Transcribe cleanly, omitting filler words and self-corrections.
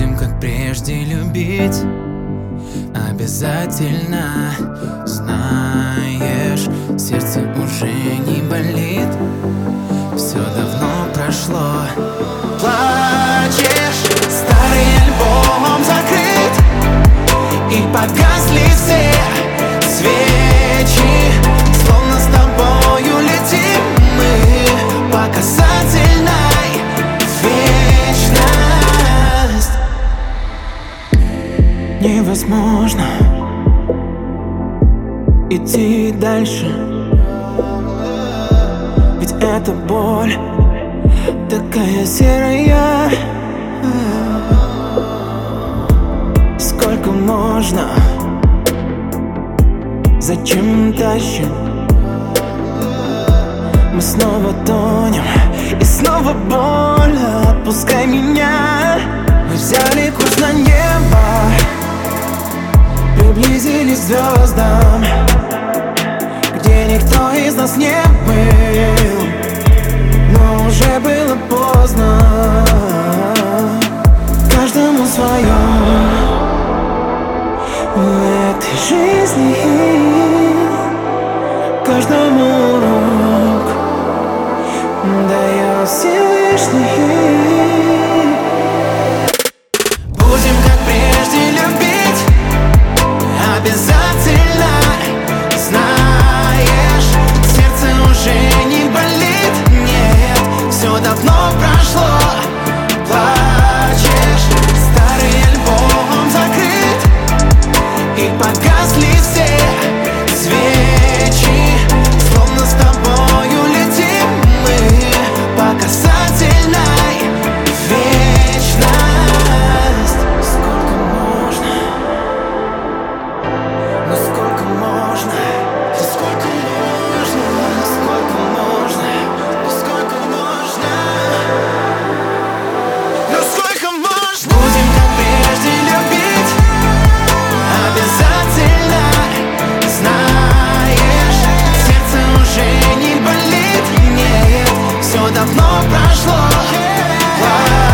Будем как прежде любить, обязательно. Знаешь, сердце уже не болит, все давно прошло. Плачешь, старый альбом закрыт, и погасли все свечи, словно с тобою летим мы по касательной вечность. Невозможно идти дальше, ведь эта боль такая серая. Сколько можно? Зачем тащим? Мы снова тонем, и снова боль. Отпускай меня. Мы взяли курс на небо, приблизились к звездам, где никто из нас не был, но уже было поздно. Каждому свое в этой жизни, каждому урок дает Всевышний. Будем как прежде любить, обязательно. Знаешь, сердце уже не болит, нет, все давно прошло. Плачешь, старый альбом закрыт, и погасли все свечи, словно с тобою летим мы по касательной вечность. Сколько можно? Ну сколько можно? Да сколько можно? Сколько можно? Ну сколько можно? Ну сколько можно? Будем как прежде любить, обязательно. Знаешь, сердце уже не болит, нет, все давно прошло.